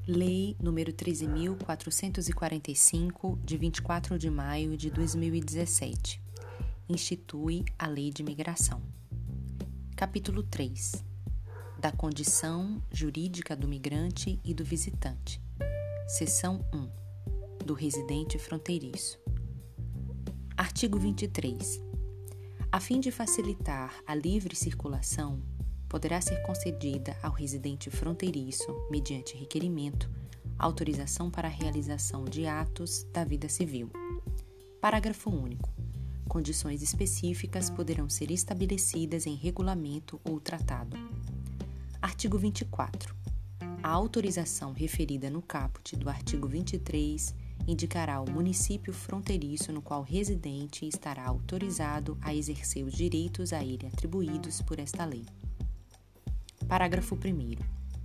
Lei nº 13.445, de 24 de maio de 2017, institui a Lei de Migração. Capítulo 3. Da condição jurídica do migrante e do visitante. Seção 1. Do residente fronteiriço. Artigo 23. A fim de facilitar a livre circulação, poderá ser concedida ao residente fronteiriço, mediante requerimento, autorização para a realização de atos da vida civil. Parágrafo único. Condições específicas poderão ser estabelecidas em regulamento ou tratado. Artigo 24. A autorização referida no caput do artigo 23 indicará o município fronteiriço no qual o residente estará autorizado a exercer os direitos a ele atribuídos por esta lei. Parágrafo 1º.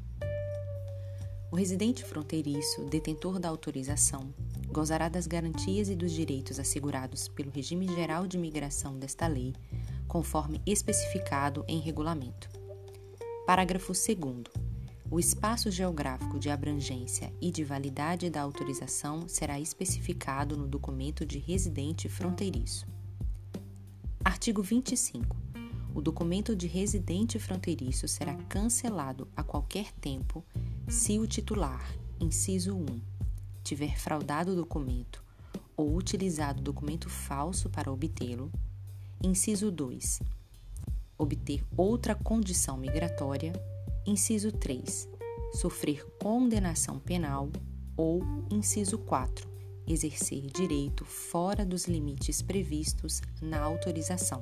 O residente fronteiriço, detentor da autorização, gozará das garantias e dos direitos assegurados pelo regime geral de migração desta lei, conforme especificado em regulamento. Parágrafo 2º. O espaço geográfico de abrangência e de validade da autorização será especificado no documento de residente fronteiriço. Artigo 25. O documento de residente fronteiriço será cancelado a qualquer tempo se o titular, inciso 1, tiver fraudado o documento ou utilizado documento falso para obtê-lo, inciso 2, obter outra condição migratória, inciso 3, sofrer condenação penal ou, inciso 4, exercer direito fora dos limites previstos na autorização.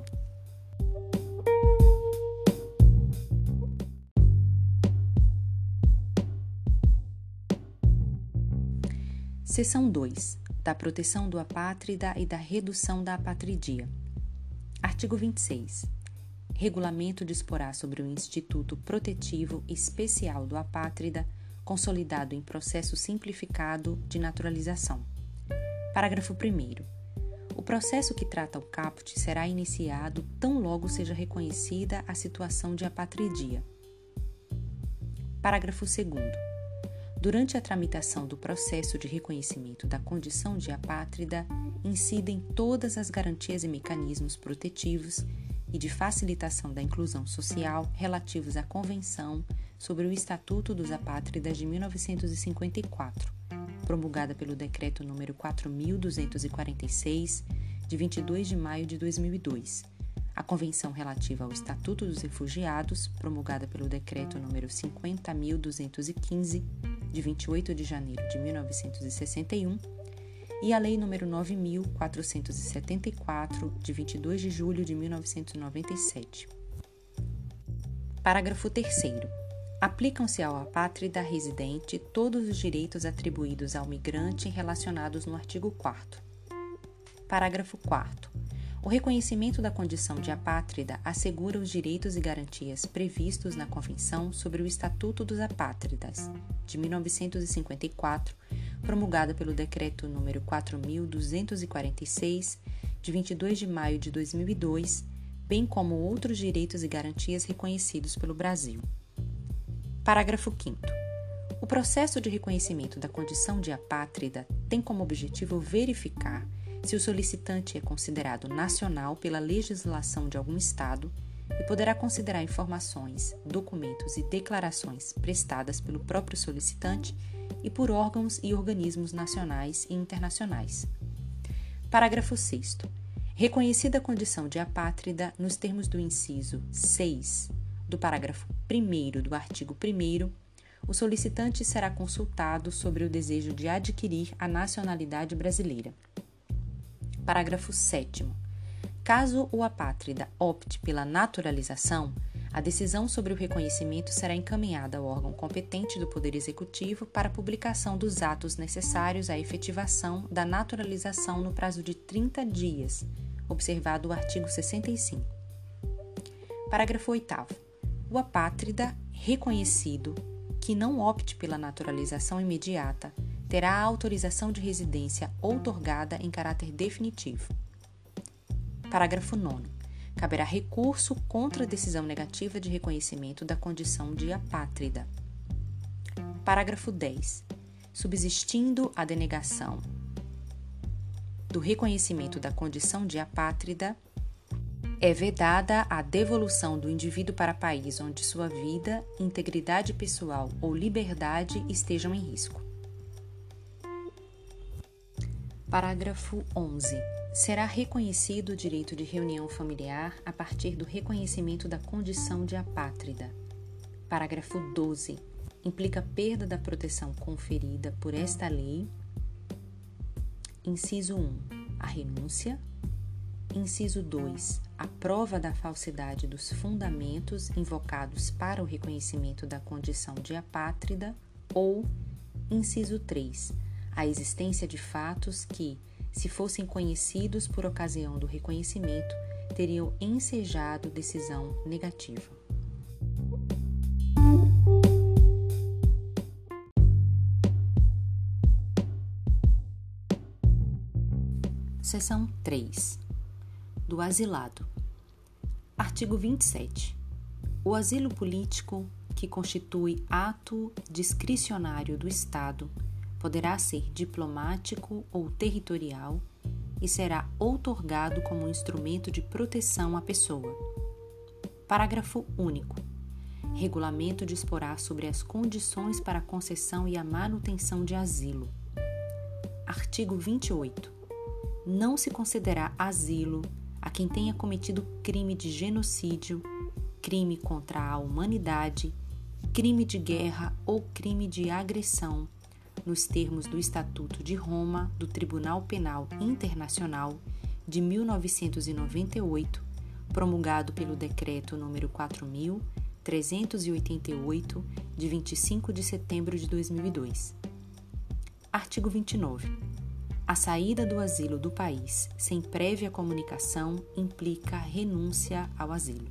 Seção 2. Da proteção do apátrida e da redução da apatridia. Artigo 26. Regulamento disporá sobre o Instituto Protetivo Especial do Apátrida, consolidado em processo simplificado de naturalização. Parágrafo 1º. O processo que trata o caput será iniciado tão logo seja reconhecida a situação de apatridia. Parágrafo 2º. Durante a tramitação do processo de reconhecimento da condição de apátrida, incidem todas as garantias e mecanismos protetivos e de facilitação da inclusão social relativos à Convenção sobre o Estatuto dos Apátridas de 1954, promulgada pelo Decreto nº 4.246, de 22 de maio de 2002, a Convenção relativa ao Estatuto dos Refugiados, promulgada pelo Decreto nº 50.215, de 28 de janeiro de 1961, e a Lei nº 9.474, de 22 de julho de 1997. Parágrafo 3º. Aplicam-se ao apátrida residente todos os direitos atribuídos ao migrante relacionados no artigo 4º. Parágrafo 4º. O reconhecimento da condição de apátrida assegura os direitos e garantias previstos na Convenção sobre o Estatuto dos Apátridas, de 1954, promulgada pelo Decreto nº 4.246, de 22 de maio de 2002, bem como outros direitos e garantias reconhecidos pelo Brasil. Parágrafo 5º. O processo de reconhecimento da condição de apátrida tem como objetivo verificar se o solicitante é considerado nacional pela legislação de algum Estado e poderá considerar informações, documentos e declarações prestadas pelo próprio solicitante e por órgãos e organismos nacionais e internacionais. Parágrafo 6º. Reconhecida a condição de apátrida nos termos do inciso 6 do parágrafo 1º do artigo 1º, o solicitante será consultado sobre o desejo de adquirir a nacionalidade brasileira. Parágrafo 7º. Caso o apátrida opte pela naturalização, a decisão sobre o reconhecimento será encaminhada ao órgão competente do Poder Executivo para publicação dos atos necessários à efetivação da naturalização no prazo de 30 dias, observado o artigo 65. Parágrafo 8º. O apátrida reconhecido que não opte pela naturalização imediata terá a autorização de residência outorgada em caráter definitivo. Parágrafo 9º. Caberá recurso contra a decisão negativa de reconhecimento da condição de apátrida. Parágrafo 10. Subsistindo a denegação do reconhecimento da condição de apátrida, é vedada a devolução do indivíduo para país onde sua vida, integridade pessoal ou liberdade estejam em risco. Parágrafo 11. Será reconhecido o direito de reunião familiar a partir do reconhecimento da condição de apátrida. Parágrafo 12. Implica perda da proteção conferida por esta lei. Inciso 1. A renúncia. Inciso 2. A prova da falsidade dos fundamentos invocados para o reconhecimento da condição de apátrida. Ou, inciso 3. A existência de fatos que, se fossem conhecidos por ocasião do reconhecimento, teriam ensejado decisão negativa. Seção 3. Do asilado. Artigo 27. O asilo político, que constitui ato discricionário do Estado, poderá ser diplomático ou territorial e será outorgado como instrumento de proteção à pessoa. Parágrafo único. Regulamento disporá sobre as condições para a concessão e a manutenção de asilo. Artigo 28. Não se concederá asilo a quem tenha cometido crime de genocídio, crime contra a humanidade, crime de guerra ou crime de agressão, nos termos do Estatuto de Roma do Tribunal Penal Internacional de 1998, promulgado pelo Decreto nº 4.388, de 25 de setembro de 2002. Artigo 29. A saída do asilo do país sem prévia comunicação implica renúncia ao asilo.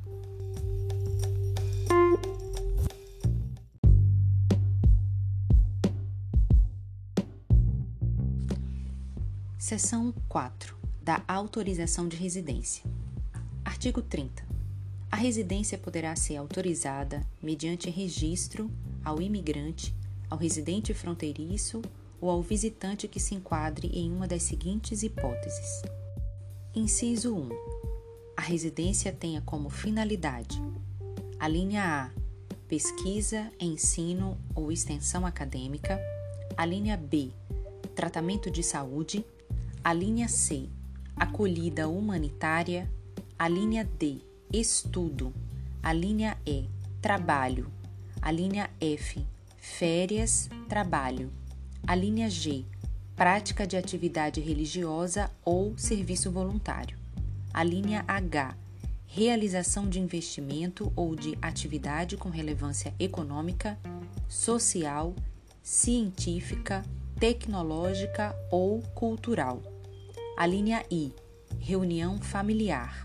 Seção 4. Da autorização de residência. Artigo 30. A residência poderá ser autorizada mediante registro ao imigrante, ao residente fronteiriço ou ao visitante que se enquadre em uma das seguintes hipóteses. Inciso 1. A residência tenha como finalidade: a linha A, pesquisa, ensino ou extensão acadêmica; a linha B, tratamento de saúde; a linha C, acolhida humanitária; a linha D, estudo; a linha E, trabalho; a linha F, férias, trabalho; a linha G, prática de atividade religiosa ou serviço voluntário; a linha H, realização de investimento ou de atividade com relevância econômica, social, científica, tecnológica ou cultural; a linha I, reunião familiar.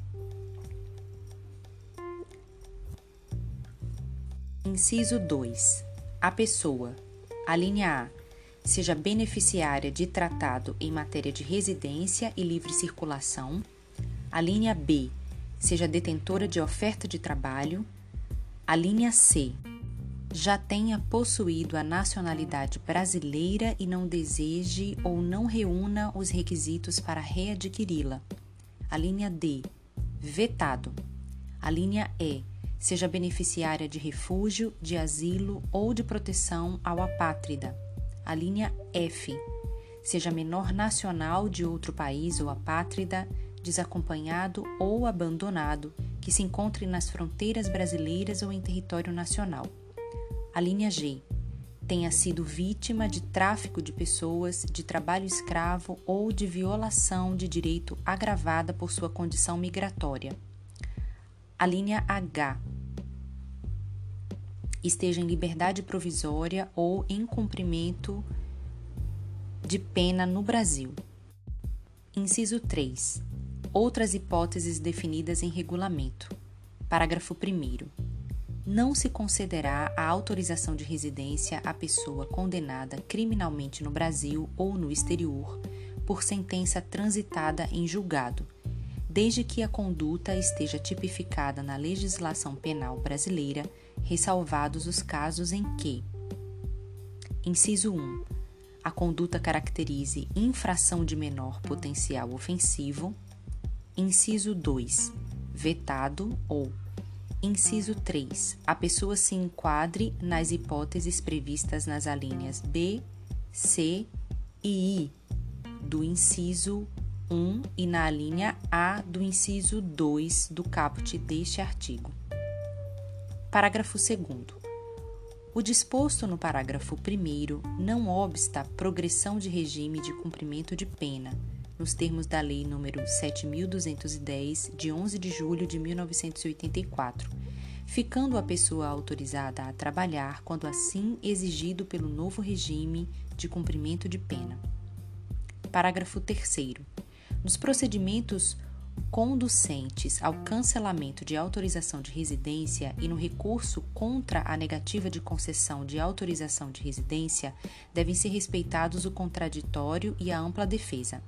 Inciso 2. A pessoa: a linha A, seja beneficiária de tratado em matéria de residência e livre circulação; a linha B, seja detentora de oferta de trabalho; a linha C, já tenha possuído a nacionalidade brasileira e não deseje ou não reúna os requisitos para readquiri-la; a linha D, vetado; a linha E, seja beneficiária de refúgio, de asilo ou de proteção ao apátrida; a linha F, seja menor nacional de outro país ou apátrida, desacompanhado ou abandonado, que se encontre nas fronteiras brasileiras ou em território nacional; a linha G, tenha sido vítima de tráfico de pessoas, de trabalho escravo ou de violação de direito agravada por sua condição migratória; a linha H, esteja em liberdade provisória ou em cumprimento de pena no Brasil. Inciso 3. Outras hipóteses definidas em regulamento. Parágrafo 1º. Não se concederá a autorização de residência à pessoa condenada criminalmente no Brasil ou no exterior por sentença transitada em julgado, desde que a conduta esteja tipificada na legislação penal brasileira, ressalvados os casos em que: Inciso 1. A conduta caracterize infração de menor potencial ofensivo. Inciso 2. Vetado ou inciso 3. A pessoa se enquadre nas hipóteses previstas nas alíneas B, C e I do inciso 1 e na alínea A do inciso 2 do caput deste artigo. Parágrafo 2º. O disposto no parágrafo 1º não obsta progressão de regime de cumprimento de pena, nos termos da Lei nº 7.210, de 11 de julho de 1984, ficando a pessoa autorizada a trabalhar quando assim exigido pelo novo regime de cumprimento de pena. Parágrafo 3º. Nos procedimentos conducentes ao cancelamento de autorização de residência e no recurso contra a negativa de concessão de autorização de residência, devem ser respeitados o contraditório e a ampla defesa.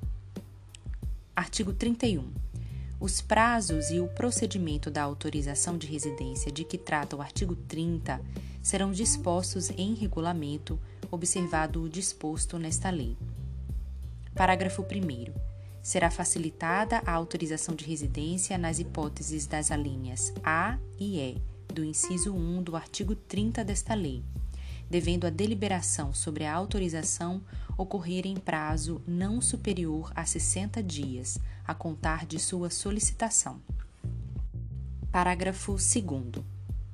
Artigo 31. Os prazos e o procedimento da autorização de residência de que trata o artigo 30 serão dispostos em regulamento, observado o disposto nesta lei. Parágrafo 1º. Será facilitada a autorização de residência nas hipóteses das alíneas A e E do inciso 1 do artigo 30 desta lei, devendo a deliberação sobre a autorização ocorrer em prazo não superior a 60 dias, a contar de sua solicitação. Parágrafo 2º.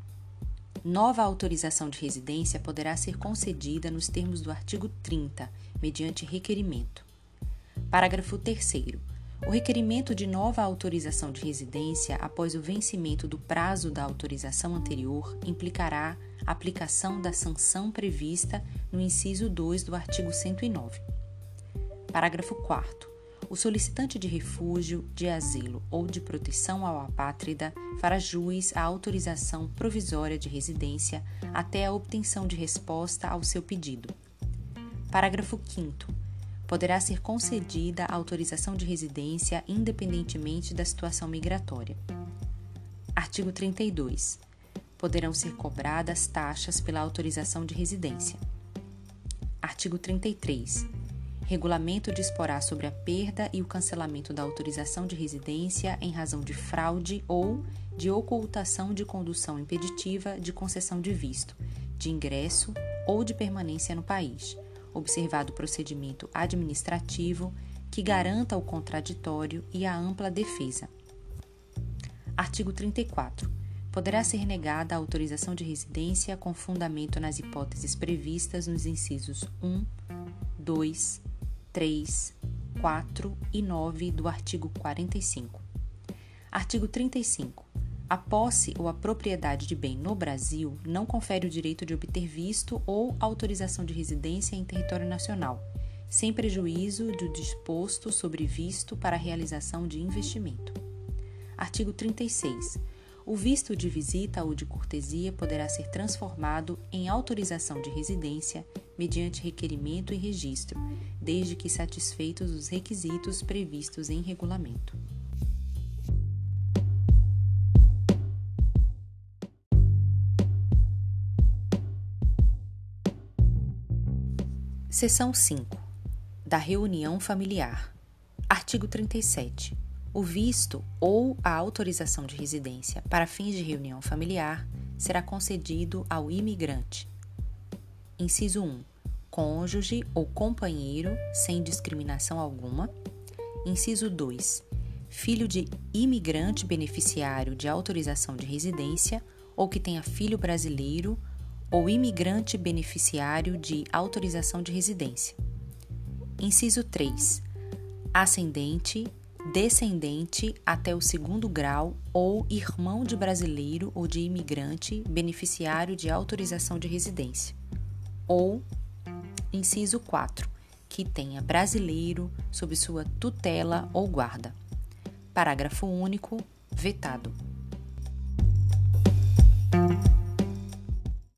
Nova autorização de residência poderá ser concedida nos termos do artigo 30, mediante requerimento. Parágrafo 3º. O requerimento de nova autorização de residência após o vencimento do prazo da autorização anterior implicará a aplicação da sanção prevista no inciso 2 do artigo 109. Parágrafo 4º. O solicitante de refúgio, de asilo ou de proteção ao apátrida fará jus à autorização provisória de residência até a obtenção de resposta ao seu pedido. Parágrafo 5º. Poderá ser concedida a autorização de residência independentemente da situação migratória. Artigo 32. Poderão ser cobradas taxas pela autorização de residência. Artigo 33. Regulamento disporá sobre a perda e o cancelamento da autorização de residência em razão de fraude ou de ocultação de condução impeditiva de concessão de visto, de ingresso ou de permanência no país, observado o procedimento administrativo que garanta o contraditório e a ampla defesa. Artigo 34. Poderá ser negada a autorização de residência com fundamento nas hipóteses previstas nos incisos 1, 2, 3, 4 e 9 do artigo 45. Artigo 35. A posse ou a propriedade de bem no Brasil não confere o direito de obter visto ou autorização de residência em território nacional, sem prejuízo do disposto sobre visto para a realização de investimento. Artigo 36. O visto de visita ou de cortesia poderá ser transformado em autorização de residência mediante requerimento e registro, desde que satisfeitos os requisitos previstos em regulamento. Seção 5. Da reunião familiar. Artigo 37. O visto ou a autorização de residência para fins de reunião familiar será concedido ao imigrante. Inciso 1. Cônjuge ou companheiro, sem discriminação alguma. Inciso 2. Filho de imigrante beneficiário de autorização de residência ou que tenha filho brasileiro ou imigrante beneficiário de autorização de residência. Inciso 3. Ascendente, descendente até o 2º grau ou irmão de brasileiro ou de imigrante beneficiário de autorização de residência. Ou, inciso 4, que tenha brasileiro sob sua tutela ou guarda. Parágrafo único, vetado.